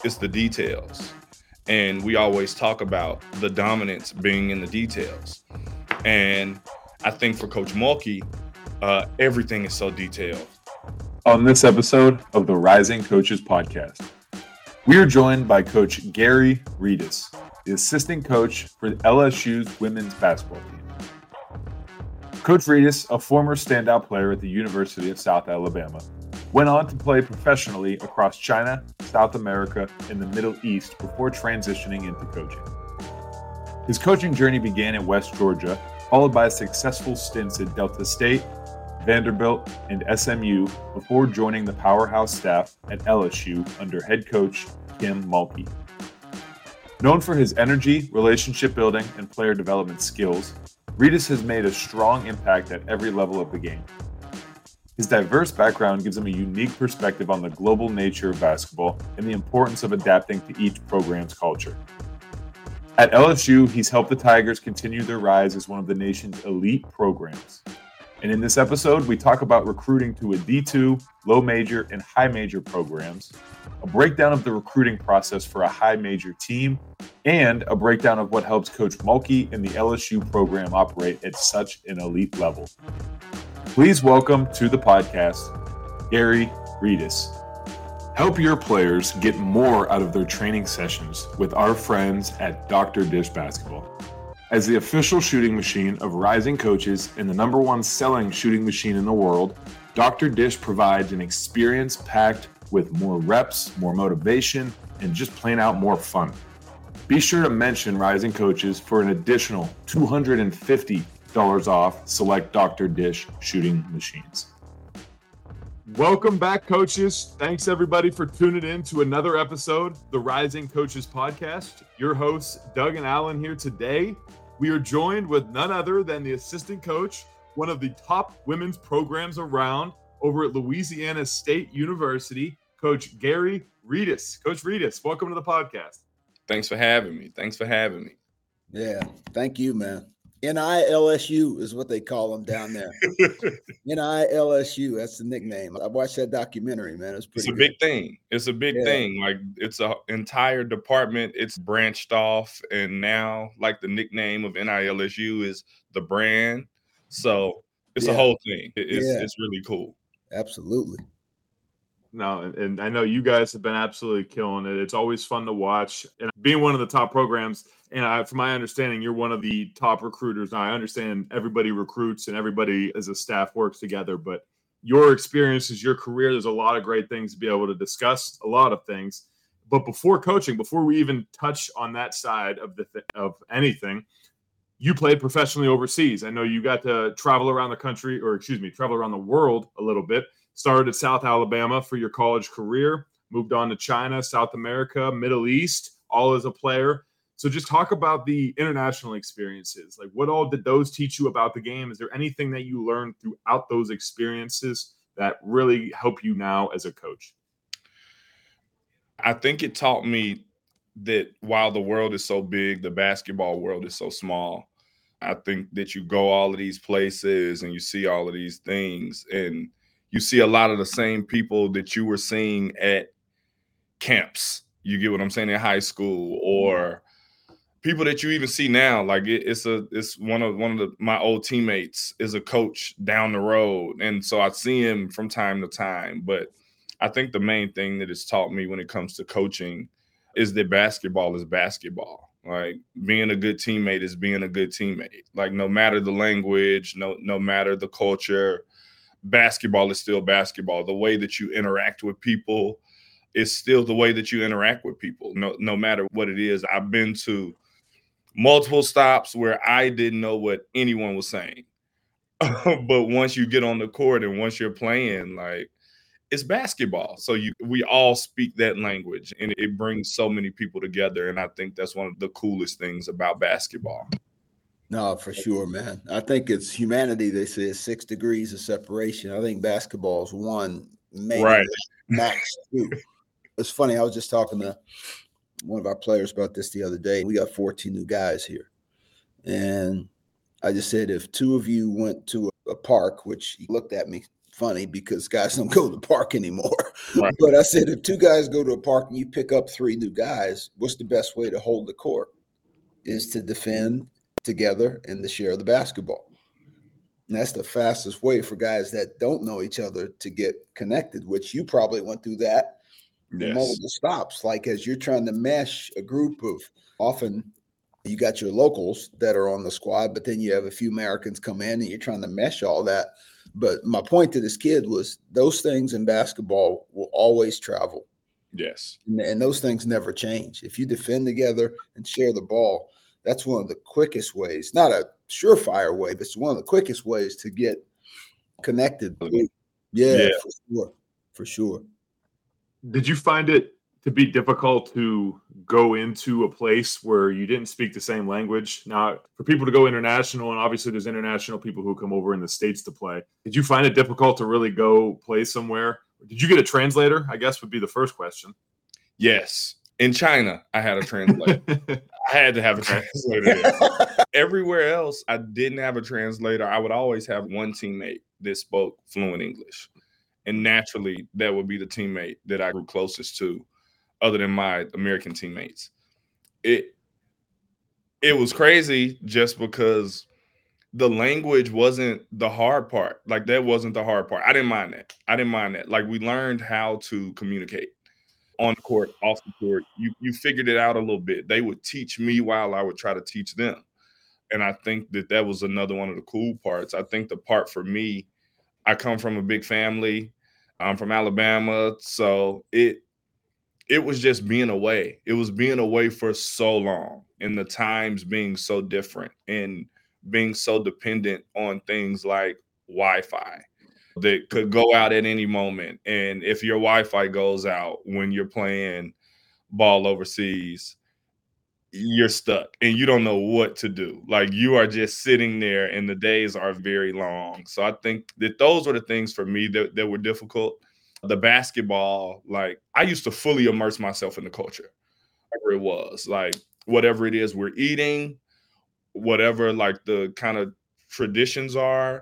it's the details. And we always talk about the dominance being in the details. And I think for Coach Mulkey, everything is so detailed. On this episode of the Rising Coaches Podcast, we are joined by Coach Gary Reedus, the assistant coach for LSU's women's basketball team. Coach Reedus, a former standout player at the University of South Alabama, went on to play professionally across China, South America, and the Middle East before transitioning into coaching. His coaching journey began at West Georgia, followed by successful stints at Delta State, Vanderbilt, and SMU before joining the powerhouse staff at LSU under head coach Kim Mulkey. Known for his energy, relationship building, and player development skills, Reedus has made a strong impact at every level of the game. His diverse background gives him a unique perspective on the global nature of basketball and the importance of adapting to each program's culture. At LSU, he's helped the Tigers continue their rise as one of the nation's elite programs. And in this episode, we talk about recruiting to a D2, low major, and high major programs, a breakdown of the recruiting process for a high major team, and a breakdown of what helps Coach Mulkey and the LSU program operate at such an elite level. Please welcome to the podcast, Gary Reedus. Help your players get more out of their training sessions with our friends at Dr. Dish Basketball. As the official shooting machine of Rising Coaches and the #1 selling shooting machine in the world, Dr. Dish provides an experience packed with more reps, more motivation, and just plain out more fun. Be sure to mention Rising Coaches for an additional $250 off select Dr. Dish shooting machines. Welcome back, coaches. Thanks, everybody, for tuning in to another episode of the Rising Coaches Podcast. Your hosts, Doug and Alan, here today. We are joined with none other than the assistant coach, one of the top women's programs around over at Louisiana State University, Coach Gary Reedus. Coach Reedus, welcome to the podcast. Thanks for having me. Yeah, thank you, man. NILSU is what they call them down there. NILSU, that's the nickname. I watched that documentary, man. It's a big thing. It's a big thing. Like, it's an entire department. It's branched off, and now, like, the nickname of NILSU is the brand. So it's a whole thing. It's really cool. Absolutely. No, and I know you guys have been absolutely killing it. It's always fun to watch. And being one of the top programs, and from my understanding, you're one of the top recruiters. Now, I understand everybody recruits and everybody as a staff works together, but your experiences, your career, there's a lot of great things to be able to discuss, a lot of things. But before coaching, before we even touch on that side of anything, you played professionally overseas. I know you got to travel around the world a little bit. Started at South Alabama for your college career, moved on to China, South America, Middle East, all as a player. So just talk about the international experiences. Like, what all did those teach you about the game? Is there anything that you learned throughout those experiences that really help you now as a coach? I think it taught me that while the world is so big, the basketball world is so small. I think that you go all of these places and you see all of these things, and you see a lot of the same people that you were seeing at camps. You get what I'm saying, in high school, or people that you even see now. Like, it's one of my old teammates is a coach down the road, and so I see him from time to time. But I think the main thing that it's taught me when it comes to coaching is that basketball is basketball. Like, being a good teammate is being a good teammate. Like, no matter the language, no matter the culture, basketball is still basketball. The way that you interact with people is still the way that you interact with people, no matter what it is. I've been to multiple stops where I didn't know what anyone was saying. But once you get on the court and once you're playing, like, it's basketball. So we all speak that language, and it brings so many people together. And I think that's one of the coolest things about basketball. No, for sure, man. I think it's humanity. They say it's 6 degrees of separation. I think basketball is 1, maybe right, max 2. It's funny. I was just talking to one of our players about this the other day. We got 14 new guys here. And I just said, if 2 of you went to a park, which he looked at me funny because guys don't go to the park anymore. Right. But I said, if two guys go to a park and you pick up three new guys, what's the best way to hold the court? Is to defend together and to share the basketball. And that's the fastest way for guys that don't know each other to get connected, which you probably went through that in multiple stops. Like as you're trying to mesh a group of, often you got your locals that are on the squad, but then you have a few Americans come in and you're trying to mesh all that. But my point to this kid was those things in basketball will always travel. Yes. And those things never change. If you defend together and share the ball, that's one of the quickest ways, not a surefire way, but it's one of the quickest ways to get connected. Yeah. For sure. Did you find it to be difficult to go into a place where you didn't speak the same language? Now, for people to go international, and obviously there's international people who come over in the States to play, did you find it difficult to really go play somewhere? Did you get a translator, I guess would be the first question. Yes. In China, I had a translator. I had to have a translator there. Everywhere else, I didn't have a translator. I would always have one teammate that spoke fluent English. And naturally, that would be the teammate that I grew closest to, other than my American teammates. It was crazy just because the language wasn't the hard part. Like, that wasn't the hard part. I didn't mind that. Like, we learned how to communicate on the court, off the court. You figured it out a little bit. They would teach me while I would try to teach them. And I think that was another one of the cool parts. I think the part for me, I come from a big family. I'm from Alabama. So it was just being away. It was being away for so long, and the times being so different and being so dependent on things like Wi-Fi that could go out at any moment. And if your Wi-Fi goes out when you're playing ball overseas, you're stuck and you don't know what to do. Like, you are just sitting there and the days are very long. So I think that those were the things for me that were difficult. The basketball, like, I used to fully immerse myself in the culture, whatever it was, like whatever it is we're eating, whatever like the kind of traditions are.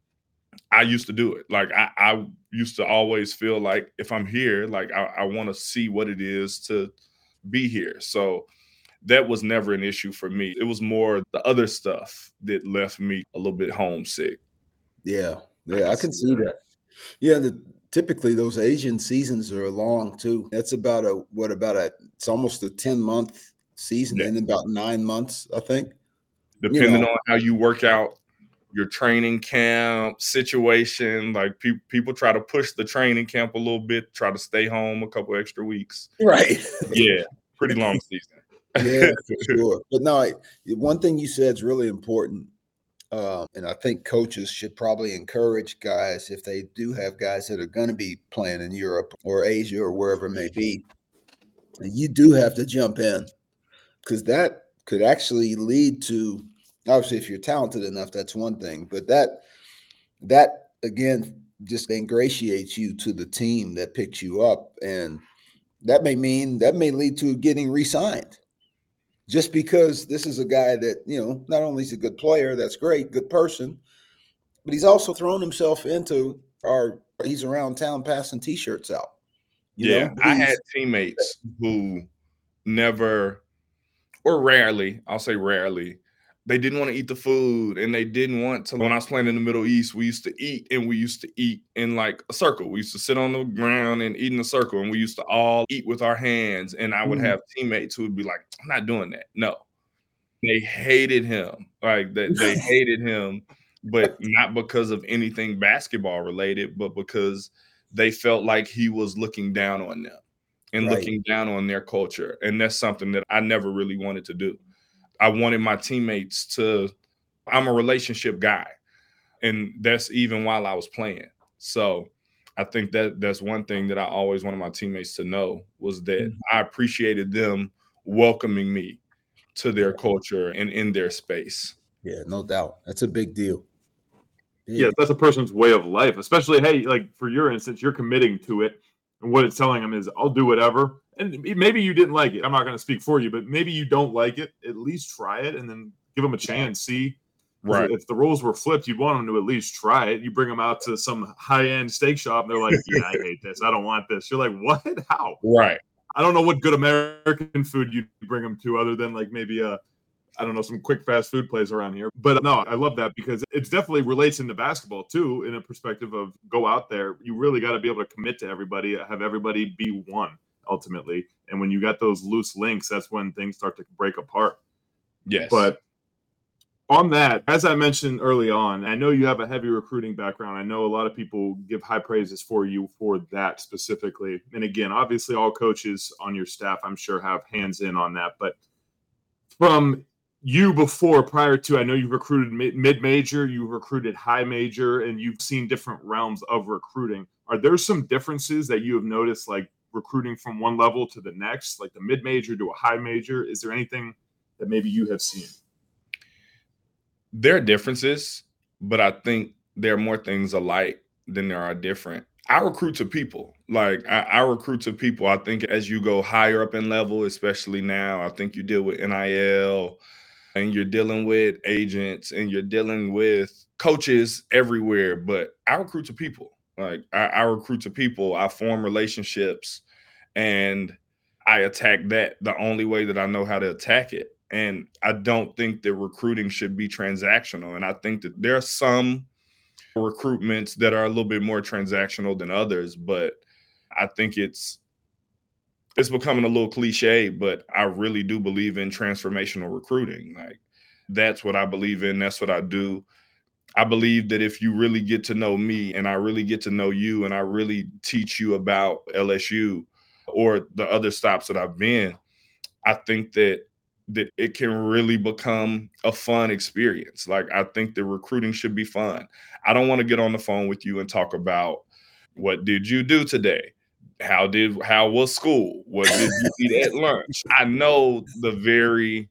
I used to do it. Like, I used to always feel like if I'm here, like I want to see what it is to be here. So that was never an issue for me. It was more the other stuff that left me a little bit homesick. Yeah, I can see that. Yeah, typically those Asian seasons are long too. That's about it's almost a 10-month season in about 9 months, I think. Depending on how you work out your training camp situation, like people try to push the training camp a little bit, try to stay home a couple extra weeks. Right. Yeah, pretty long season. Yeah, for sure. But no, one thing you said is really important. And I think coaches should probably encourage guys, if they do have guys that are going to be playing in Europe or Asia or wherever it may be, you do have to jump in, because that could actually lead to, obviously, if you're talented enough, that's one thing, but that again just ingratiates you to the team that picks you up, and that may lead to getting re-signed. Just because this is a guy that, not only is a good player, that's great, good person, but he's also thrown himself into he's around town passing T-shirts out. I had teammates who never, or rarely, I'll say rarely, they didn't want to eat the food, and they didn't want to. When I was playing in the Middle East, we used to eat in like a circle. We used to sit on the ground and eat in a circle, and we used to all eat with our hands. And I would have teammates who would be like, I'm not doing that. No. They hated him. Like, they hated him, but not because of anything basketball related, but because they felt like he was looking down on them and looking down on their culture. And that's something that I never really wanted to do. I wanted my teammates I'm a relationship guy, and that's even while I was playing. So I think that's one thing that I always wanted my teammates to know, was that I appreciated them welcoming me to their culture and in their space. Yeah, no doubt. That's a big deal. Yeah, that's a person's way of life, especially, hey, like for your instance, you're committing to it. And what it's telling them is, I'll do whatever. And maybe you didn't like it. I'm not going to speak for you, but maybe you don't like it. At least try it and then give them a chance. See Right. If the roles were flipped, you'd want them to at least try it. You bring them out to some high-end steak shop, and they're like, yeah, I hate this. I don't want this. You're like, what? How? Right. I don't know what good American food you'd bring them to other than like maybe I don't know, some quick fast food place around here. But no, I love that because it definitely relates into basketball too, in a perspective of go out there. You really got to be able to commit to everybody, have everybody be one ultimately. And when you got those loose links, that's when things start to break apart. Yes. But on that, as I mentioned early on, I know you have a heavy recruiting background. I know a lot of people give high praises for you for that specifically. And again, obviously all coaches on your staff, I'm sure, have hands in on that. But from you prior to, I know you recruited mid-major, you recruited high major, and you've seen different realms of recruiting. Are there some differences that you have noticed, like recruiting from one level to the next, like the mid-major to a high major? Is there anything that maybe you have seen? There are differences, but I think there are more things alike than there are different. I recruit to people. Like I recruit to people. I think as you go higher up in level, especially now, I think you deal with NIL and you're dealing with agents and you're dealing with coaches everywhere. But I recruit to people. Like I recruit to people. I form relationships and I attack that the only way that I know how to attack it. And I don't think that recruiting should be transactional. And I think that there are some recruitments that are a little bit more transactional than others, but I think it's becoming a little cliche, but I really do believe in transformational recruiting. Like that's what I believe in. That's what I do. I believe that if you really get to know me and I really get to know you and I really teach you about LSU or the other stops that I've been, I think that it can really become a fun experience. Like I think the recruiting should be fun. I don't want to get on the phone with you and talk about what did you do today? How was school? What did you eat at lunch? I know the very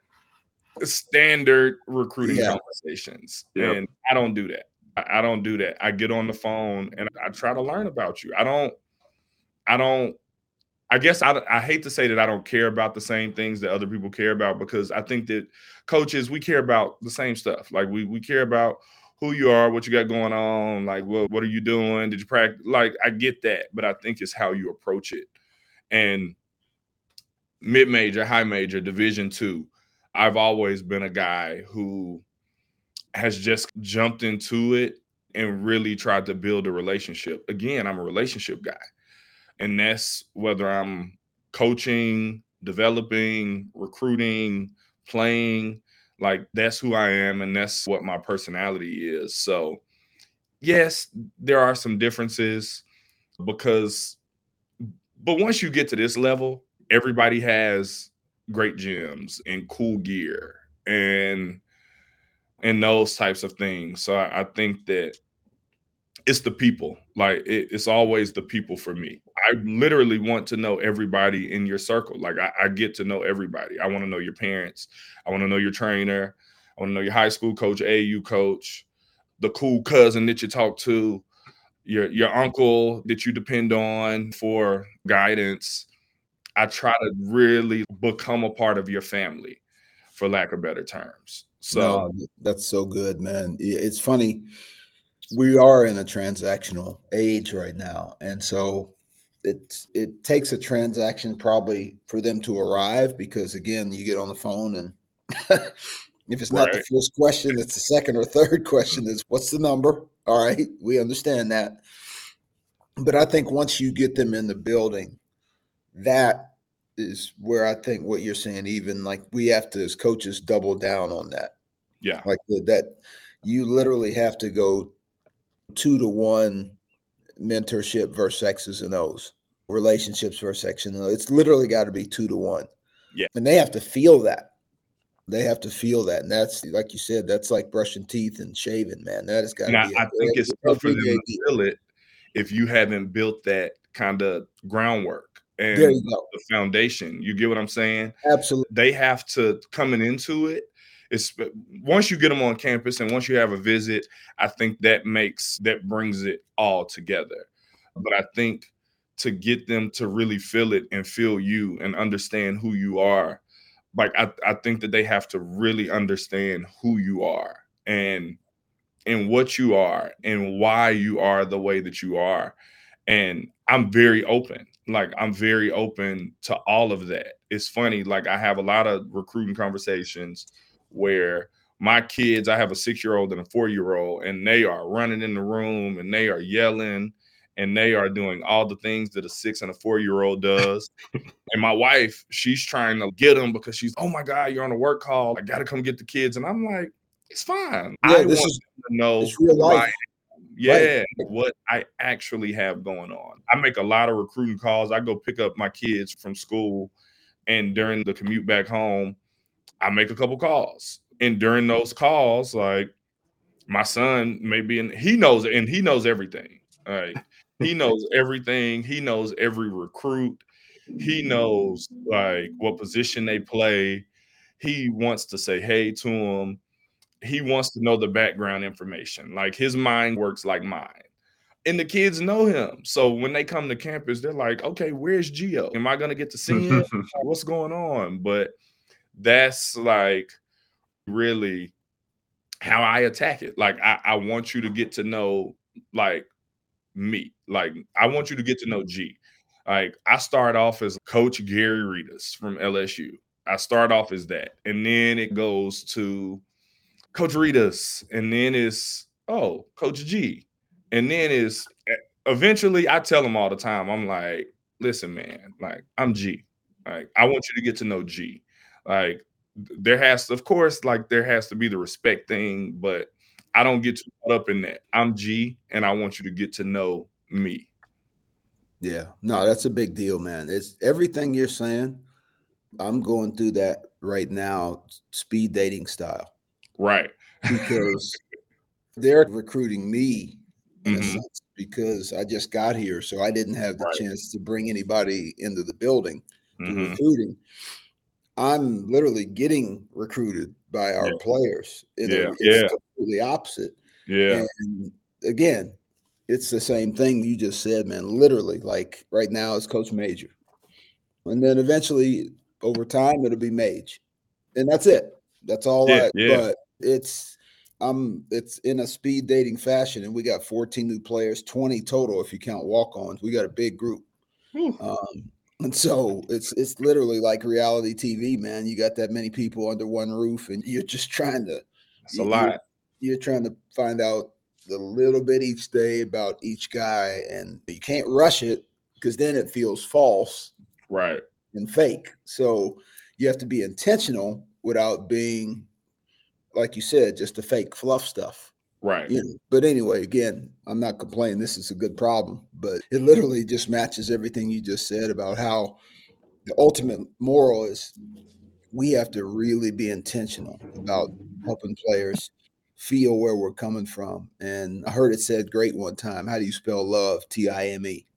standard recruiting conversations. Yep. And I don't do that. I don't do that. I get on the phone and I try to learn about you. I guess I hate to say that I don't care about the same things that other people care about, because I think that coaches, we care about the same stuff. Like we care about who you are, what you got going on, like what are you doing? Did you practice? Like I get that, but I think it's how you approach it. And mid-major, high major, Division II, I've always been a guy who has just jumped into it and really tried to build a relationship. Again, I'm a relationship guy. And that's whether I'm coaching, developing, recruiting, playing, like that's who I am and that's what my personality is. So yes, there are some differences but once you get to this level, everybody has great gyms and cool gear and those types of things. So I think that it's the people. Like it's always the people for me. I literally want to know everybody in your circle. Like I get to know everybody. I want to know your parents. I want to know your trainer. I want to know your high school coach, AAU coach, the cool cousin that you talk to, your uncle that you depend on for guidance. I try to really become a part of your family, for lack of better terms. So No, that's so good, man. It's funny. We are in a transactional age right now. And so it takes a transaction probably for them to arrive, because again, you get on the phone and if it's not the first question, it's the second or third question is what's the number? All right. We understand that. But I think once you get them in the building, that is where I think what you're saying, even like we have to, as coaches, double down on that. Yeah. Like that you literally have to go 2-to-1 mentorship versus X's and O's, relationships versus X and O. It's literally got to be 2-to-1. Yeah. And they have to feel that. They have to feel that. And that's, like you said, that's like brushing teeth and shaving, man. That has got to be. I think it's tough for them to feel it if you haven't built that kind of groundwork and there you go. The foundation. You get what I'm saying? Absolutely. They have to coming into it. It's once you get them on campus and once you have a visit, I think that brings it all together. But I think to get them to really feel it and feel you and understand who you are, like I think that they have to really understand who you are and what you are and why you are the way that you are. And I'm very open. Like, I'm very open to all of that. It's funny, like, I have a lot of recruiting conversations where my kids, I have a 6-year-old and a 4-year-old, and they are running in the room and they are yelling and they are doing all the things that a 6 and a 4-year-old does. And my wife, she's trying to get them because she's, oh my God, you're on a work call. I got to come get the kids. And I'm like, it's fine. Yeah, I want them to know it's real who I life. am. Yeah, Right. what I actually have going on. I make a lot of recruiting calls. I go pick up my kids from school, and during the commute back home, I make a couple calls. And during those calls, like, my son may be in, he knows it, and he knows everything. Like, he knows everything. He knows every recruit. He knows, like, what position they play. He wants to say hey to them. He wants to know the background information. Like, his mind works like mine. And the kids know him. So when they come to campus, they're like, okay, where's Gio? Am I going to get to see him? What's going on? But that's, like, really how I attack it. Like, I want you to get to know, like, me. Like, I want you to get to know G. Like, I start off as Coach Gary Reedus from LSU. I start off as that. And then it goes to Coach Reedus. And then it's, oh, Coach G. And then it's, eventually I tell them all the time, I'm like, listen, man, like, I'm G. Like, I want you to get to know G. Like, there has to, of course, like, there has to be the respect thing, but I don't get too caught up in that. I'm G, and I want you to get to know me. Yeah, no, that's a big deal, man. It's everything you're saying. I'm going through that right now, speed dating style. Right. Because they're recruiting me in a Mhm. sense because I just got here. So I didn't have the Right. chance to bring anybody into the building to Mhm. recruiting. I'm literally getting recruited by our Yeah. players. Yeah. It's Yeah. completely opposite. Yeah. And again, it's the same thing you just said, man. Literally, like right now it's Coach Major. And then eventually over time it'll be Mage. And that's it. That's all Yeah. Yeah. but it's in a speed dating fashion, and we got 14 new players, 20 total if you count walk-ons. We got a big group. And so it's literally like reality TV, man. You got that many people under one roof, and you're just trying to It's a lot. you're trying to find out a little bit each day about each guy, and you can't rush it because then it feels false Right. and fake. So you have to be intentional without being, like you said, just the fake fluff stuff. Right. You know, but anyway, again, I'm not complaining. This is a good problem, but it literally just matches everything you just said about how the ultimate moral is we have to really be intentional about helping players feel where we're coming from. And I heard it said great one time. How do you spell love? Time.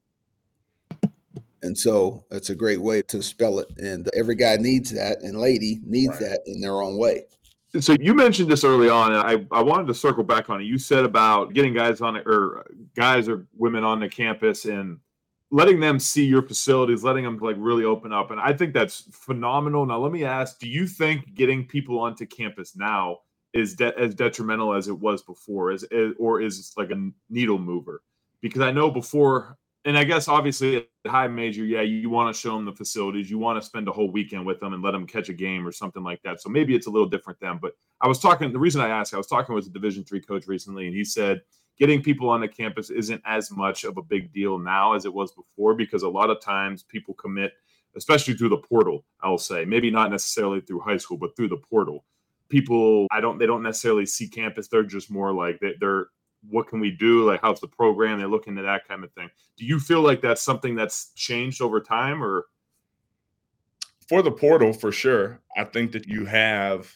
And so that's a great way to spell it. And every guy needs that, and lady needs that in their own way. So you mentioned this early on, and I wanted to circle back on it. You said about getting guys on it, or guys or women on the campus and letting them see your facilities, letting them like really open up. And I think that's phenomenal. Now, let me ask, do you think getting people onto campus now is as detrimental as it was before, or is like a needle mover? Because I know before, and I guess obviously at high major, yeah, you want to show them the facilities. You want to spend a whole weekend with them and let them catch a game or something like that. So maybe it's a little different then. But the reason I asked, I was talking with a Division III coach recently, and he said getting people on the campus isn't as much of a big deal now as it was before, because a lot of times people commit, especially through the portal, I'll say, maybe not necessarily through high school, but through the portal. People, they don't necessarily see campus. They're just more like they're what can we do? Like, how's the program? They're looking at that kind of thing. Do you feel like that's something that's changed over time, or? For the portal, for sure. I think that you have,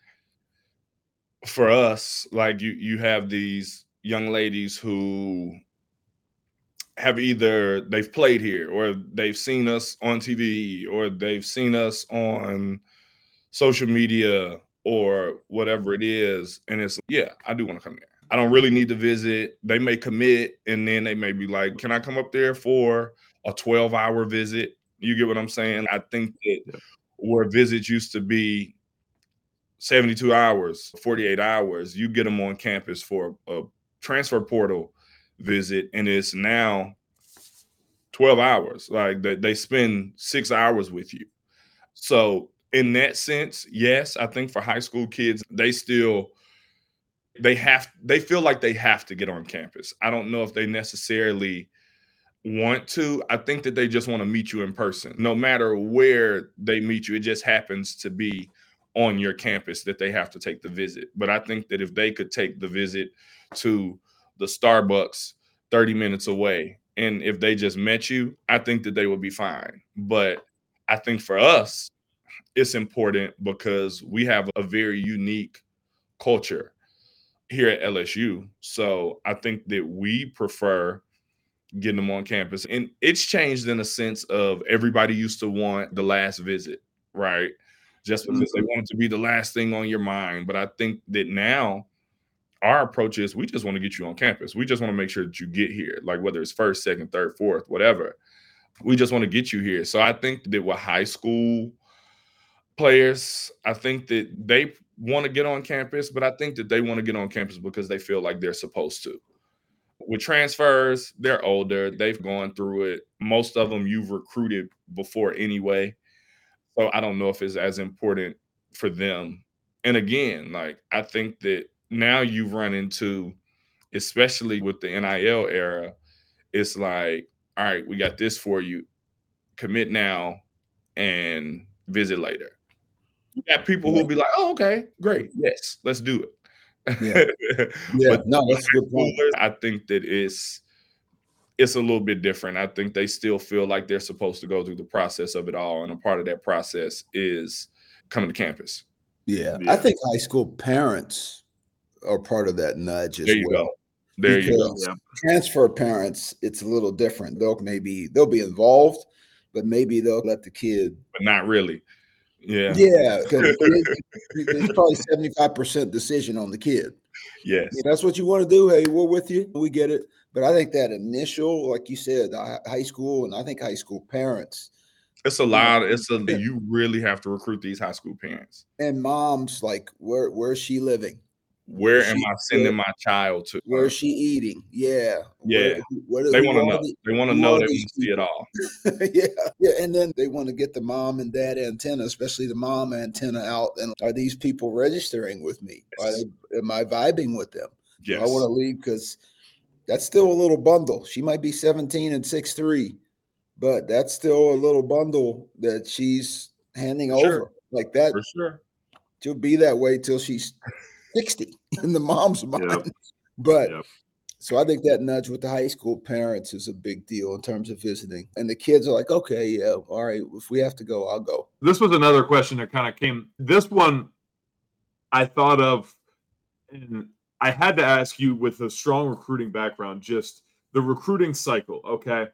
for us, like you have these young ladies who have either they've played here or they've seen us on TV or they've seen us on social media or whatever it is. And it's, yeah, I do want to come here. I don't really need to visit. They may commit, and then they may be like, can I come up there for a 12-hour visit? You get what I'm saying? I think that where visits used to be 72 hours, 48 hours, you get them on campus for a transfer portal visit, and it's now 12 hours. Like they spend 6 hours with you. So in that sense, yes, I think for high school kids, they feel like they have to get on campus. I don't know if they necessarily want to. I think that they just want to meet you in person. No matter where they meet you, it just happens to be on your campus that they have to take the visit. But I think that if they could take the visit to the Starbucks 30 minutes away, and if they just met you, I think that they would be fine. But I think for us, it's important because we have a very unique culture here at LSU. So I think that we prefer getting them on campus. And it's changed in a sense of everybody used to want the last visit, right? Just because they want it to be the last thing on your mind. But I think that now our approach is we just want to get you on campus. We just want to make sure that you get here, like whether it's first, second, third, fourth, whatever. We just want to get you here. So I think that with high school players, I think that they want to get on campus, but I think that they want to get on campus because they feel like they're supposed to. With transfers, they're older. They've gone through it. Most of them you've recruited before anyway. So I don't know if it's as important for them. And again, like I think that now you've run into, especially with the NIL era, it's like, all right, we got this for you. Commit now and visit later. You got people who'll be like, oh, okay, great. Yes, let's do it. Yeah, But no, that's a good point. I think that it's a little bit different. I think they still feel like they're supposed to go through the process of it all, and a part of that process is coming to campus. Yeah. I think high school parents are part of that nudge as There you well. go. There you go. Because transfer parents, it's a little different. They'll be involved, but maybe they'll let the kid. But not really. Yeah. Yeah, because it's probably 75% decision on the kid. Yes. Yeah, that's what you want to do. Hey, we're with you. We get it. But I think that initial, like you said, high school, and I think high school parents. It's a lot. You really have to recruit these high school parents. And moms, like, where's she living? Where am I sending my child to? Where's she eating? Yeah. Yeah. They want to know. They want to know. They want to see it all. Yeah. And then they want to get the mom and dad antenna, especially the mom antenna out. And are these people registering with me? Yes. Am I vibing with them? Yes. I want to leave because that's still a little bundle. She might be 17 and 6'3", but that's still a little bundle that she's handing over like that. For sure. She'll be that way till she's 60 in the mom's mind. But so I think that nudge with the high school parents is a big deal in terms of visiting. And the kids are like, okay, yeah, all right, if we have to go, I'll go. This was another question that kind of came. This one I thought of, and I had to ask you with a strong recruiting background, just the recruiting cycle, okay?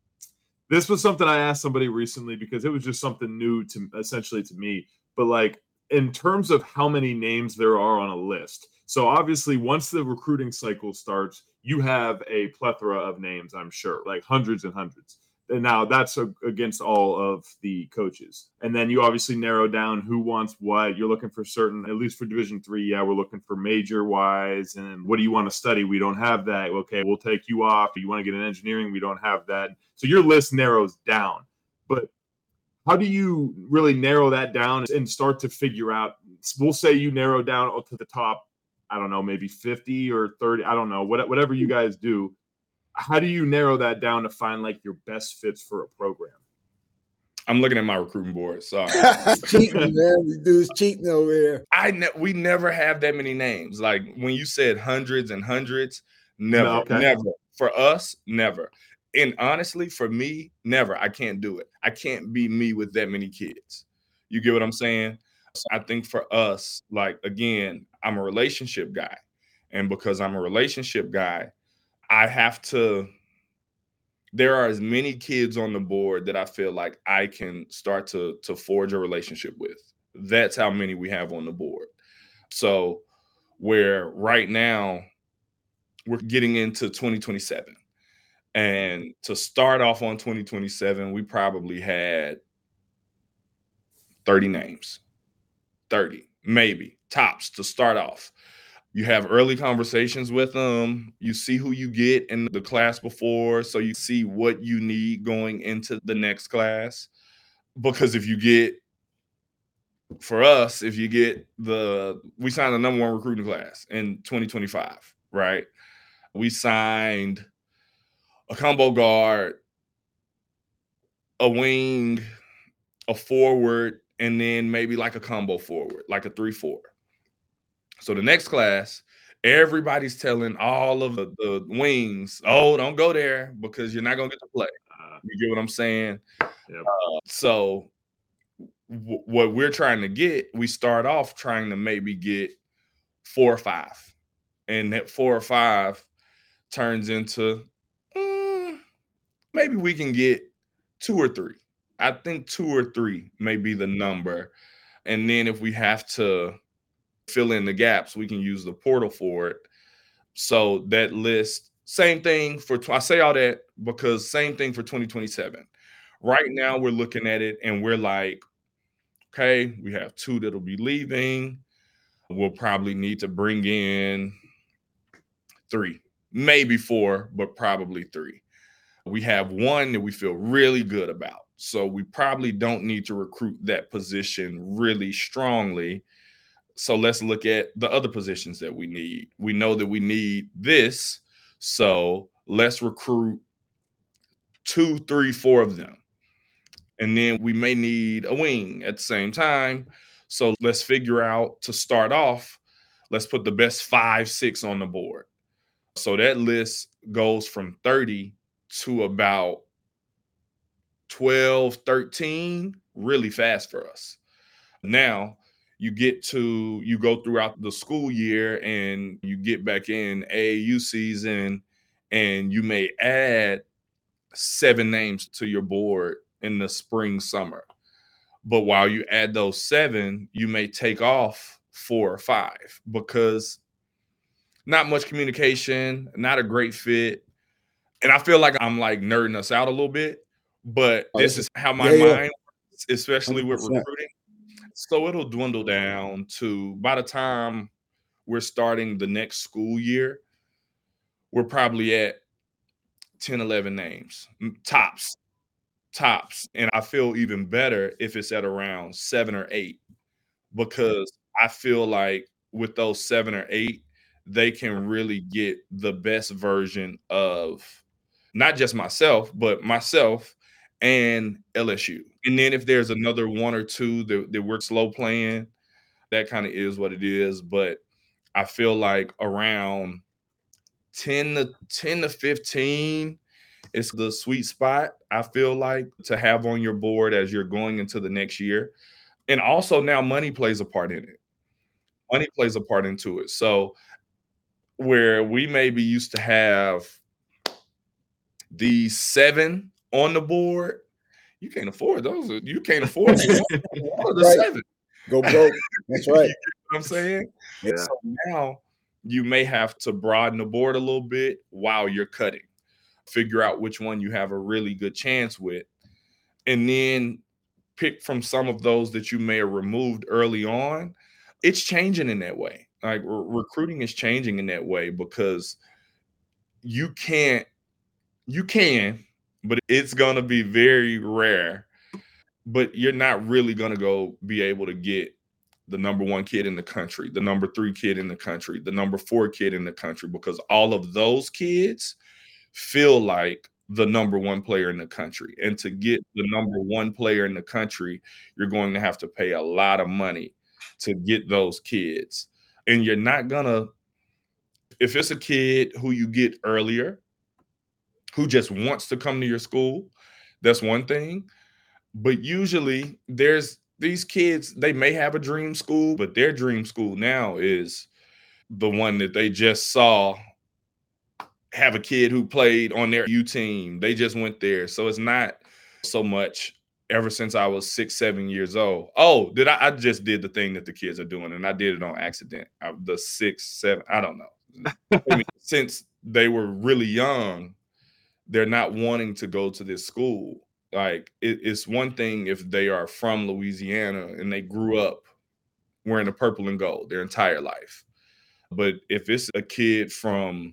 This was something I asked somebody recently because it was just something new to essentially to me. But like in terms of how many names there are on a list. So obviously once the recruiting cycle starts, you have a plethora of names, I'm sure, like hundreds and hundreds. And now that's against all of the coaches. And then you obviously narrow down who wants what. You're looking for certain, at least for Division III, yeah, we're looking for major wise. And what do you want to study? We don't have that. Okay, we'll take you off. You want to get an engineering? We don't have that. So your list narrows down. But how do you really narrow that down and start to figure out, we'll say you narrow down to the top, I don't know, maybe 50 or 30, I don't know, whatever you guys do. How do you narrow that down to find like your best fits for a program? I'm looking at my recruiting board. Sorry. Cheating, man. This dude's cheating over here. We never have that many names. Like when you said hundreds and hundreds, never. For us, never. And honestly, for me, never. I can't do it. I can't be me with that many kids. You get what I'm saying? So I think for us, like, again, I'm a relationship guy. And because I'm a relationship guy, there are as many kids on the board that I feel like I can start to forge a relationship with. That's how many we have on the board. So where right now we're getting into 2027. And to start off on 2027, we probably had 30 names. 30, maybe tops to start off. You have early conversations with them. You see who you get in the class before, so you see what you need going into the next class. Because for us, if you get we signed the number one recruiting class in 2025, right? We signed a combo guard, a wing, a forward, and then maybe like a combo forward, like a 3-4. So the next class, everybody's telling all of the wings, oh, don't go there because you're not going to get to play. You get what I'm saying? Yep. So what we're trying to get, we start off trying to maybe get 4 or 5. And that 4 or 5 turns into maybe we can get 2 or 3. I think 2 or 3 may be the number. And then if we have to fill in the gaps, we can use the portal for it. So that list, same thing I say all that because same thing for 2027. Right now we're looking at it and we're like, okay, we have 2 that'll be leaving. We'll probably need to bring in 3, maybe 4, but probably 3. We have 1 that we feel really good about. So we probably don't need to recruit that position really strongly. So let's look at the other positions that we need. We know that we need this. So let's recruit 2, 3, 4 of them. And then we may need a wing at the same time. So let's figure out to start off, let's put the best 5, 6 on the board. So that list goes from 30 to about 12, 13 really fast for us. Now, you go throughout the school year and you get back in AAU season and you may add 7 names to your board in the spring, summer. But while you add those 7, you may take off 4 or 5 because not much communication, not a great fit. And I feel like I'm like nerding us out a little bit, but this is how my mind works, especially 100%. With recruiting. So it'll dwindle down to, by the time we're starting the next school year, we're probably at 10, 11 names, tops. And I feel even better if it's at around 7 or 8, because I feel like with those 7 or 8, they can really get the best version of not just myself, but myself and LSU. And then if there's another 1 or 2 that we're slow playing, that kind of is what it is. But I feel like around 10 to 15 is the sweet spot, I feel like, to have on your board as you're going into the next year. And also now money plays a part in it. Money plays a part into it. So where we maybe used to have these 7 on the board, you can't afford those. You can't afford one of the 7. Go broke. That's right. You know what I'm saying? Yeah. So now you may have to broaden the board a little bit while you're cutting. Figure out which one you have a really good chance with, and then pick from some of those that you may have removed early on. It's changing in that way. Like recruiting is changing in that way because you can, but it's going to be very rare. But you're not really going to go be able to get the number 1 kid in the country, the number 3 kid in the country, the number 4 kid in the country, because all of those kids feel like the number 1 player in the country. And to get the number 1 player in the country, you're going to have to pay a lot of money to get those kids. And you're not gonna, if it's a kid who you get earlier, who just wants to come to your school, that's one thing. But usually there's these kids, they may have a dream school, but their dream school now is the one that they just saw have a kid who played on their U team. They just went there. So it's not so much ever since I was 6, 7 years old. Oh, I just did the thing that the kids are doing, and I did it on accident. The 6, 7, I don't know. I mean, since they were really young, they're not wanting to go to this school. Like it's one thing if they are from Louisiana and they grew up wearing the purple and gold their entire life. But if it's a kid from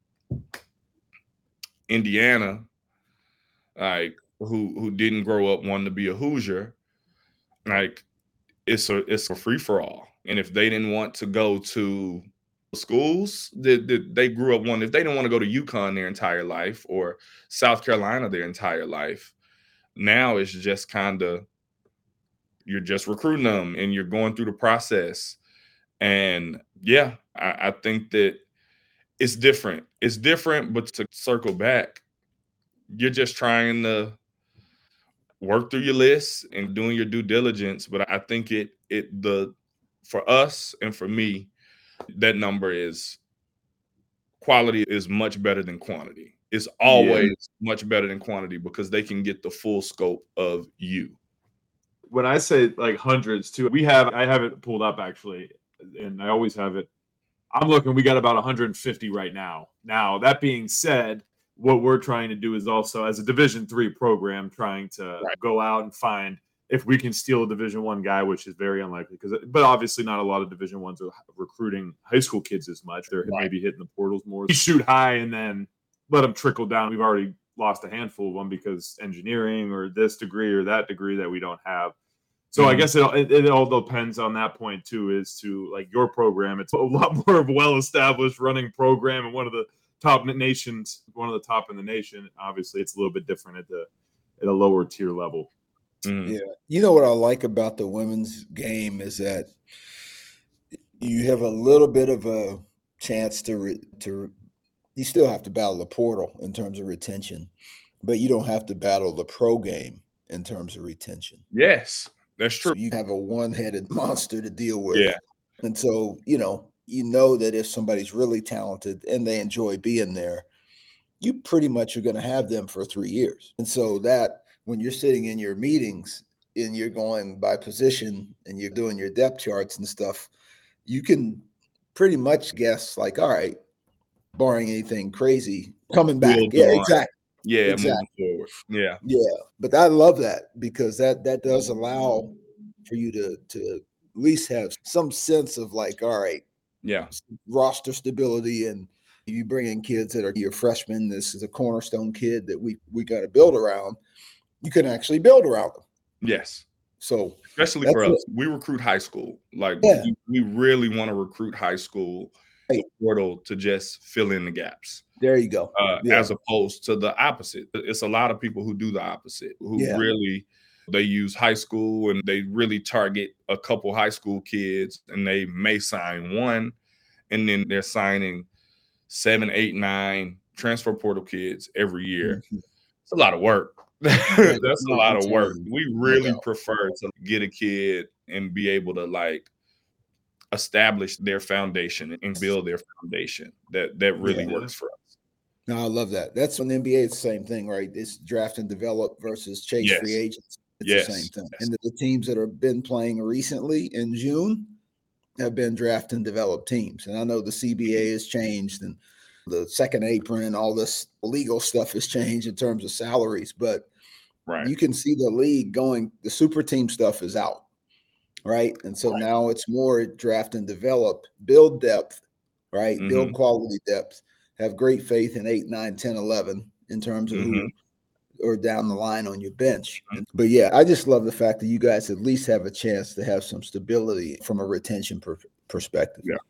Indiana, like who didn't grow up wanting to be a Hoosier, like it's a free for all. And if they didn't want to go to schools that they grew up wanting, if they didn't want to go to UConn their entire life or South Carolina their entire life, now it's just kind of, you're just recruiting them and you're going through the process. And yeah, I think that it's different. It's different, but to circle back, you're just trying to work through your list and doing your due diligence. But I think for us and for me, that number is quality is much better than quantity. It's always much better than quantity because they can get the full scope of you. When I say like hundreds too, I have it pulled up actually, and I always have it. I'm looking, we got about 150 right now. Now, that being said, what we're trying to do is also, as a Division III program, trying to go out and find if we can steal a Division I guy, which is very unlikely, but obviously not a lot of Division Is are recruiting high school kids as much. They're maybe hitting the portals more. We shoot high and then let them trickle down. We've already lost a handful of them because engineering or this degree or that degree that we don't have. So I guess it all depends on that point too, is to like your program. It's a lot more of a well-established running program and one of the top in the nation. Obviously, it's a little bit different at a lower tier level. Yeah. You know what I like about the women's game is that you have a little bit of a chance to you still have to battle the portal in terms of retention, but you don't have to battle the pro game in terms of retention. Yes. That's true. So you have a one-headed monster to deal with. Yeah. And so, you know that if somebody's really talented and they enjoy being there, you pretty much are going to have them for 3 years. And so that when you're sitting in your meetings and you're going by position and you're doing your depth charts and stuff, you can pretty much guess like, all right, barring anything crazy coming back. Yeah, exactly. Yeah, exactly. Moving forward. Yeah. Yeah. But I love that because that does allow for you to at least have some sense of like, all right, roster stability, and you bring in kids that are your freshmen. This is a cornerstone kid that we got to build around. You can actually build around them. Yes. So especially for us, we recruit high school. Like we really want to recruit high school portal to just fill in the gaps. There you go. As opposed to the opposite. It's a lot of people who do the opposite, who really, they use high school and they really target a couple high school kids and they may sign one and then they're signing 7, 8, 9 transfer portal kids every year. Mm-hmm. It's a lot of work. That's a lot of work. We really prefer to get a kid and be able to like establish their foundation and build their foundation. That really works for us. No, I love that. That's on the NBA. It's the same thing, right? It's draft and develop versus chase free agents. It's the same thing. And the teams that have been playing recently in June have been draft and develop teams. And I know the CBA has changed and the second apron and all this legal stuff has changed in terms of salaries, but you can see the league going, the super team stuff is out, right? And so now it's more draft and develop, build depth, right? Mm-hmm. Build quality depth, have great faith in 8, 9, 10, 11 in terms of who are down the line on your bench. But yeah, I just love the fact that you guys at least have a chance to have some stability from a retention perspective. Yeah.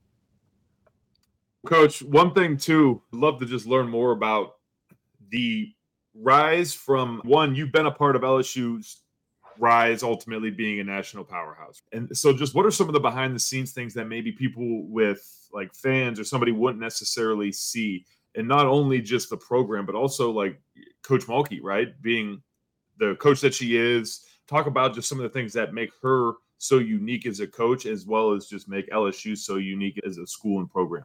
Coach, one thing too, I'd love to just learn more about the rise from you've been a part of LSU's rise ultimately being a national powerhouse. And so just what are some of the behind the scenes things that maybe people with like fans or somebody wouldn't necessarily see? And not only just the program, but also like Coach Mulkey, right? Being the coach that she is. Talk about just some of the things that make her so unique as a coach, as well as just make LSU so unique as a school and program.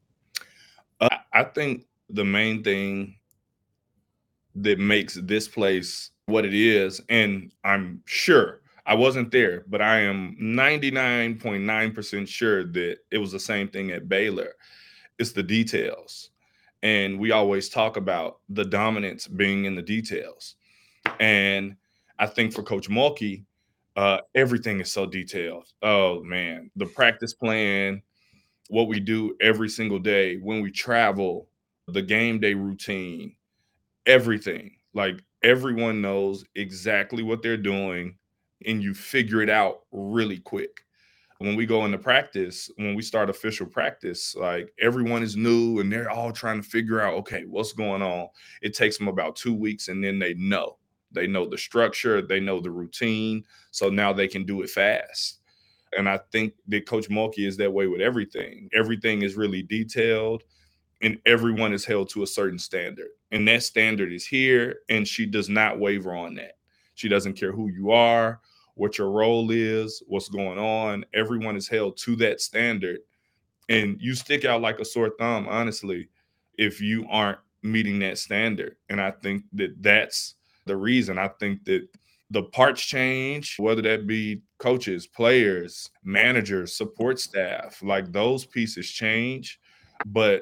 I think the main thing that makes this place what it is, and I'm sure I wasn't there, but I am 99.9% sure that it was the same thing at Baylor. It's the details. And we always talk about the dominance being in the details. And I think for Coach Mulkey, Everything is so detailed. Oh man, the practice plan, what we do every single day when we travel, the game day routine, everything. Like everyone knows exactly what they're doing and you figure it out really quick. When we go into practice, when we start official practice, like everyone is new and they're all trying to figure out, okay, what's going on? It takes them about 2 weeks and then they know. They know the structure, they know the routine. So now they can do it fast. And I think that Coach Mulkey is that way with everything. Everything is really detailed and everyone is held to a certain standard. And that standard is here, and she does not waver on that. She doesn't care who you are, what your role is, what's going on. Everyone is held to that standard. And you stick out like a sore thumb, honestly, if you aren't meeting that standard. And I think that that's the reason. I think that the parts change, whether that be coaches, players, managers, support staff, like those pieces change, but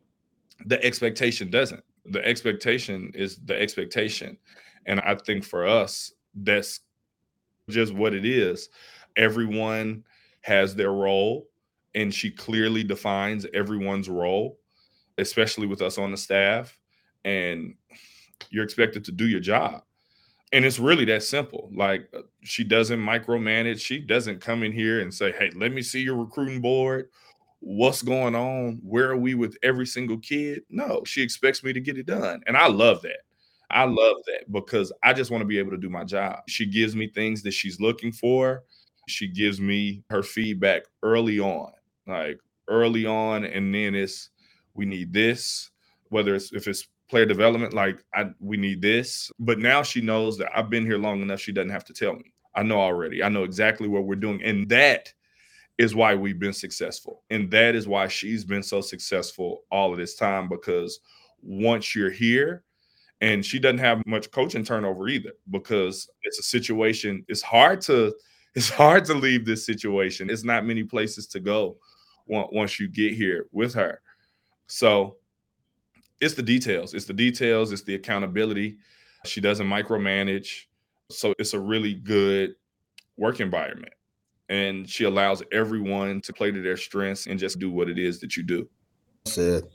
the expectation doesn't. The expectation is the expectation. And I think for us, that's just what it is. Everyone has their role, and she clearly defines everyone's role, especially with us on the staff. And you're expected to do your job. And it's really that simple. Like she doesn't micromanage. She doesn't come in here and say, hey, let me see your recruiting board. What's going on? Where are we with every single kid? No, she expects me to get it done. And I love that. I love that because I just want to be able to do my job. She gives me things that she's looking for. She gives me her feedback early on, like early on. And then we need this, whether if it's player development, like we need this. But now she knows that I've been here long enough. She doesn't have to tell me. I know already. I know exactly what we're doing. And that is why we've been successful. And that is why she's been so successful all of this time, because once you're here, and she doesn't have much coaching turnover either, because it's a situation, it's hard to leave this situation. It's not many places to go once you get here with her. So it's the details. It's the details. It's the accountability. She doesn't micromanage. So it's a really good work environment. And she allows everyone to play to their strengths and just do what it is that you do. Said.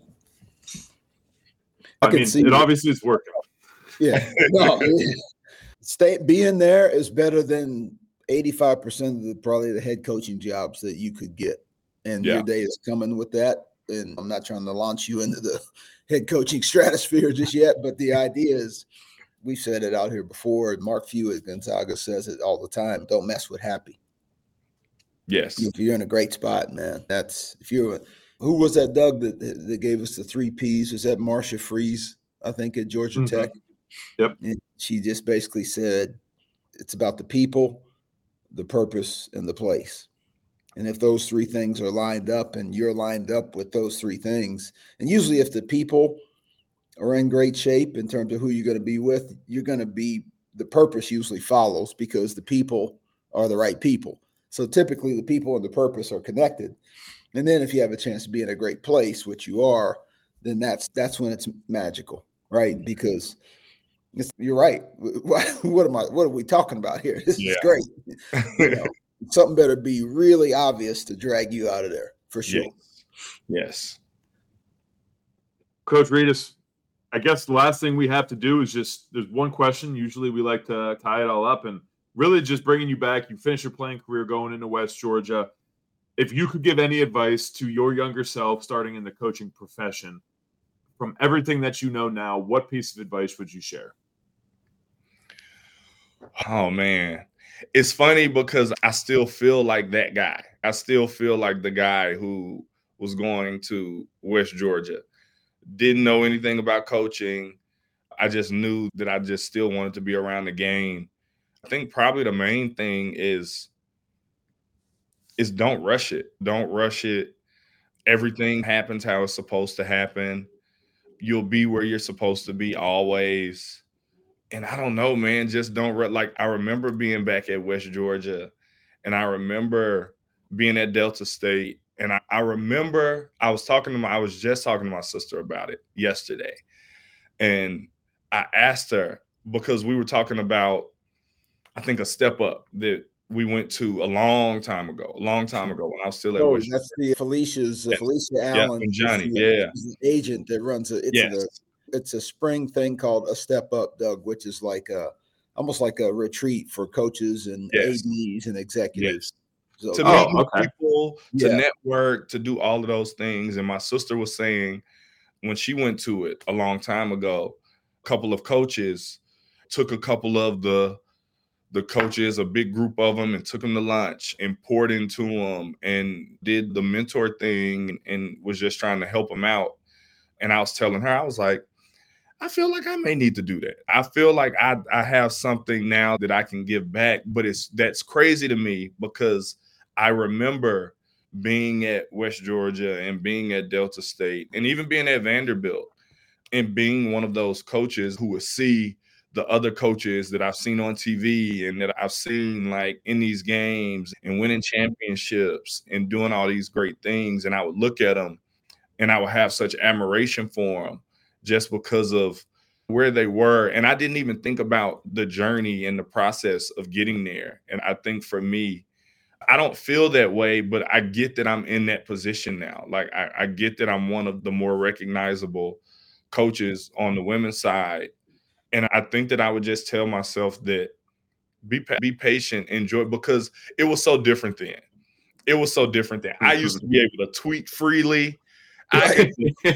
I mean, it obviously is working. Yeah. No, being there is better than 85% of probably the head coaching jobs that you could get. And your day is coming with that. And I'm not trying to launch you into the head coaching stratosphere just yet, but the idea is, we've said it out here before. Mark Few at Gonzaga says it all the time. Don't mess with happy. Yes. If you're in a great spot, man, who was that, Doug, that gave us the 3 Ps? Was that Marcia Fries, I think, at Georgia Tech? Yep. And she just basically said, it's about the people, the purpose, and the place. And if those 3 things are lined up and you're lined up with those 3 things, and usually if the people are in great shape in terms of who you're going to be with, the purpose usually follows because the people are the right people. So typically the people and the purpose are connected. And then if you have a chance to be in a great place, which you are, then that's when it's magical, right? Because you're right. What are we talking about here? This is great. Something better be really obvious to drag you out of there for sure. Yes. Coach Ritas, I guess the last thing we have to do is there's one question. Usually we like to tie it all up, and really just bringing you back. You finished your playing career going into West Georgia. If you could give any advice to your younger self starting in the coaching profession, from everything that you know now, what piece of advice would you share? Oh, man. It's funny because I still feel like that guy. I still feel like the guy who was going to West Georgia. Didn't know anything about coaching. I just knew that I just still wanted to be around the game. I think probably the main thing is don't rush it. Don't rush it. Everything happens how it's supposed to happen. You'll be where you're supposed to be always. And I don't know, man, just don't like I remember being back at West Georgia, and I remember being at Delta State, and I remember I was just talking to my sister about it yesterday. And I asked her, because we were talking about, I think, a step up that we went to a long time ago when I was still at Oh, West. that's the Felicia's Yes. Felicia Yeah, Allen. and Johnny. She's an agent that runs Yes. it's a spring thing called a Step Up, Doug, which is like almost like a retreat for coaches and Yes. ADs and executives. Yes. So, To meet new okay. people, to network, to do all of those things. And my sister was saying when she went to it a long time ago, a couple of coaches took a couple of the coaches, a big group of them, and took them to lunch and poured into them and did the mentor thing and was just trying to help them out. And I was telling her, I was like, I feel like I may need to do that. I feel like I have something now that I can give back, but that's crazy to me because I remember being at West Georgia and being at Delta State and even being at Vanderbilt and being one of those coaches who would see the other coaches that I've seen on TV and that I've seen like in these games and winning championships and doing all these great things. And I would look at them and I would have such admiration for them just because of where they were. And I didn't even think about the journey and the process of getting there. And I think for me, I don't feel that way, but I get that I'm in that position now. Like I get that I'm one of the more recognizable coaches on the women's side. And I think that I would just tell myself that be patient, enjoy, because it was so different then. It was so different then. I used to be able to tweet freely. I could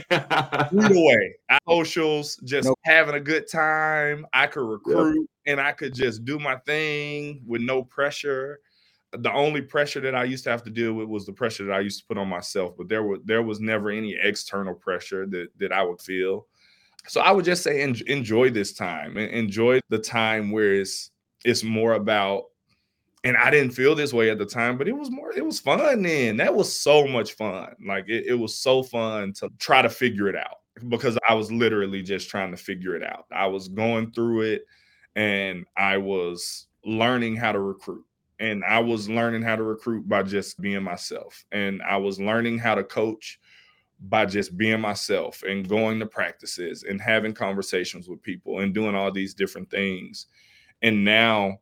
tweet away. Socials, just having a good time. I could recruit and I could just do my thing with no pressure. The only pressure that I used to have to deal with was the pressure that I used to put on myself, but there was never any external pressure that I would feel. So I would just say enjoy this time and enjoy the time where it's more about, and I didn't feel this way at the time, but it was fun then. That was so much fun. Like it was so fun to try to figure it out because I was literally just trying to figure it out. I was going through it and I was learning how to recruit. And I was learning how to recruit by just being myself. And I was learning how to coach by just being myself and going to practices and having conversations with people and doing all these different things. And now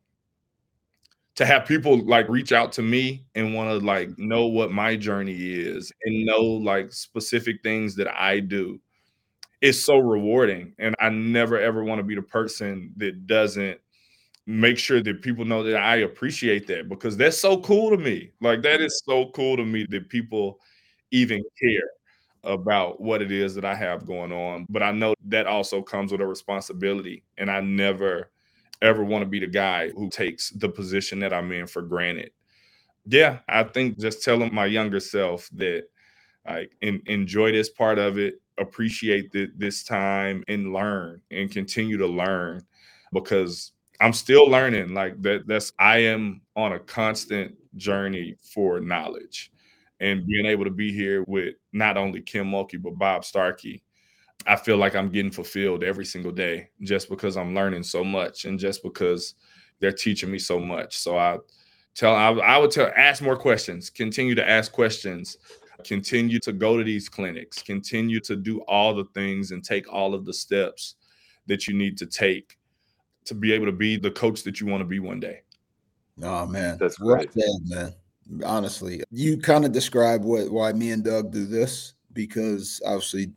to have people like reach out to me and want to like know what my journey is and know like specific things that I do, it's so rewarding. And I never ever want to be the person that doesn't make sure that people know that I appreciate that because that's so cool to me. Like that is so cool to me that people even care about what it is that I have going on. But I know that also comes with a responsibility. And I never, ever want to be the guy who takes the position that I'm in for granted. Yeah, I think just telling my younger self that I enjoy this part of it, appreciate this time and learn and continue to learn because I'm still learning. Like I am on a constant journey for knowledge. And being able to be here with not only Kim Mulkey, but Bob Starkey, I feel like I'm getting fulfilled every single day just because I'm learning so much and just because they're teaching me so much. So I would tell, ask more questions, continue to ask questions, continue to go to these clinics, continue to do all the things and take all of the steps that you need to take to be able to be the coach that you want to be one day. Oh, man. That's great. Well said, man. Honestly, you kind of describe why me and Doug do this because obviously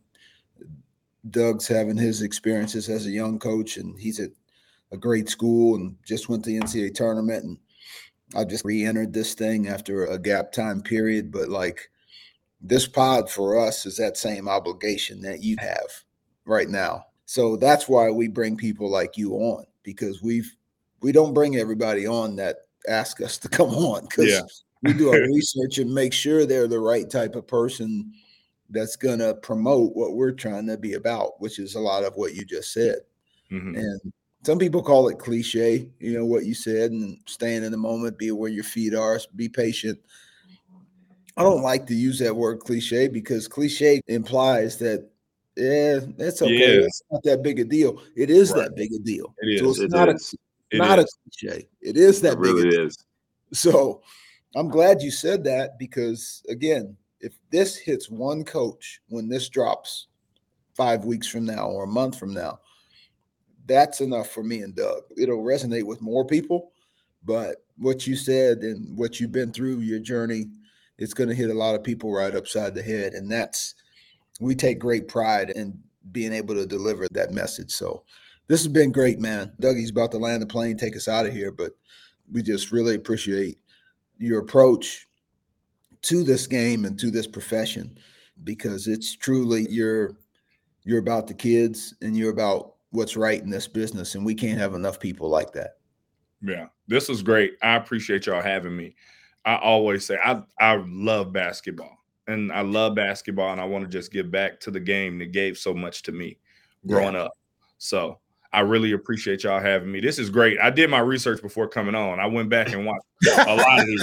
Doug's having his experiences as a young coach and he's at a great school and just went to the NCAA tournament. And I just re-entered this thing after a gap time period. But like this pod for us is that same obligation that you have right now. So that's why we bring people like you on because we don't bring everybody on that ask us to come on because we do our research and make sure they're the right type of person that's going to promote what we're trying to be about, which is a lot of what you just said. Mm-hmm. And some people call it cliche, you know, what you said and staying in the moment, be where your feet are, be patient. I don't like to use that word cliche because cliche implies that, that's okay. Yeah. It's not that big a deal. It is that big a deal. It is. So it's not a cliche. It is that big a deal. So I'm glad you said that because, again, if this hits one coach when this drops 5 weeks from now or a month from now, that's enough for me and Doug. It'll resonate with more people, but what you said and what you've been through, your journey, it's going to hit a lot of people right upside the head. And we take great pride in being able to deliver that message. So this has been great, man. Dougie's about to land the plane, take us out of here, but we just really appreciate your approach to this game and to this profession, because it's truly you're about the kids and you're about what's right in this business. And we can't have enough people like that. Yeah, this was great. I appreciate y'all having me. I always say I love basketball, and I love basketball, and I want to just give back to the game that gave so much to me growing up. So I really appreciate y'all having me. This is great. I did my research before coming on. I went back and watched a lot of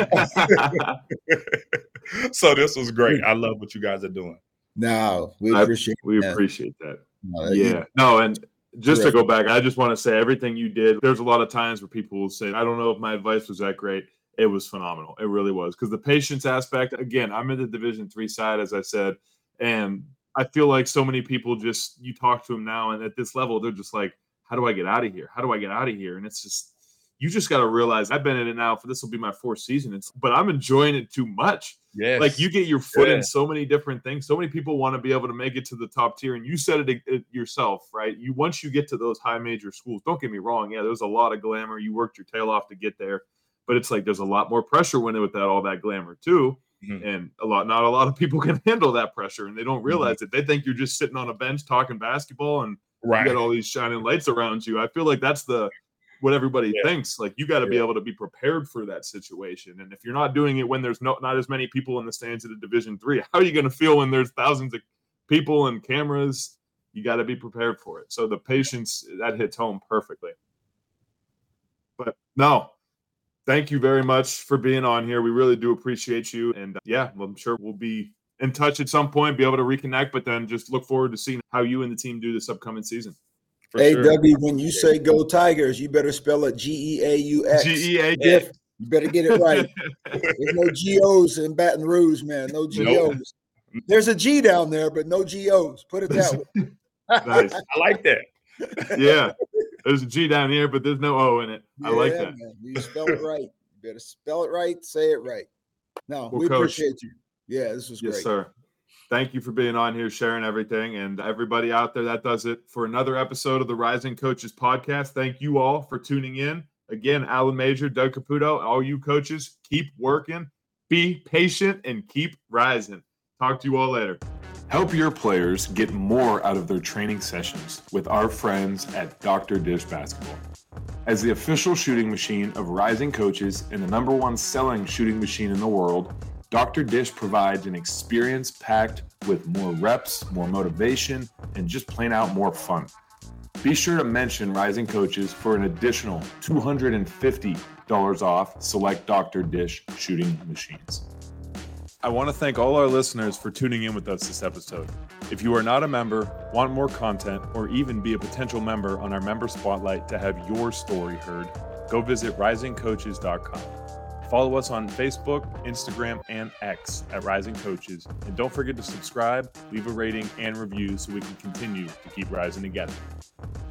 these. So this was great. I love what you guys are doing. No, we appreciate that. No, and just to go back, I just want to say everything you did. There's a lot of times where people will say, I don't know if my advice was that great. It was phenomenal. It really was. Because the patience aspect, again, I'm in the Division III side, as I said, and I feel like so many people you talk to them now, and at this level, they're just like, how do I get out of here? How do I get out of here? And it's just, you just got to realize, I've been in it now this will be my 4th season, but I'm enjoying it too much. Yes. Like, you get your foot in so many different things. So many people want to be able to make it to the top tier. And you said it yourself, right? Once you get to those high major schools, don't get me wrong. Yeah, there's a lot of glamour. You worked your tail off to get there. But it's like there's a lot more pressure with all that glamour too. Mm-hmm. And not a lot of people can handle that pressure, and they don't realize it. They think you're just sitting on a bench talking basketball and you got all these shining lights around you. I feel like that's what everybody thinks. Like, you got to be able to be prepared for that situation. And if you're not doing it when there's not as many people in the stands at a Division III, how are you going to feel when there's thousands of people and cameras? You got to be prepared for it. So the patience, that hits home perfectly. But no, thank you very much for being on here. We really do appreciate you. And I'm sure we'll be in touch at some point, be able to reconnect, but then just look forward to seeing how you and the team do this upcoming season. Hey, sure. Dougie, when you say go Tigers, you better spell it Geaux. Geaux. You better get it right. There's no Gos in Baton Rouge, man. No Gos. Nope. There's a G down there, but no Gos. Put it that way. Nice. I like that. Yeah. There's a G down here, but there's no O in it. I like that. Man. You spell it right. You better spell it right, say it right. No, we appreciate you. Yeah, this was great. Yes, sir. Thank you for being on here, sharing everything. And everybody out there, that does it for another episode of the Rising Coaches Podcast. Thank you all for tuning in. Again, Alan Major, Doug Caputo, all you coaches, keep working, be patient, and keep rising. Talk to you all later. Help your players get more out of their training sessions with our friends at Dr. Dish Basketball. As the official shooting machine of Rising Coaches and the #1 selling shooting machine in the world, Dr. Dish provides an experience packed with more reps, more motivation, and just plain out more fun. Be sure to mention Rising Coaches for an additional $250 off select Dr. Dish shooting machines. I want to thank all our listeners for tuning in with us this episode. If you are not a member, want more content, or even be a potential member on our member spotlight to have your story heard, go visit risingcoaches.com. Follow us on Facebook, Instagram, and X at Rising Coaches. And don't forget to subscribe, leave a rating, and review so we can continue to keep rising together.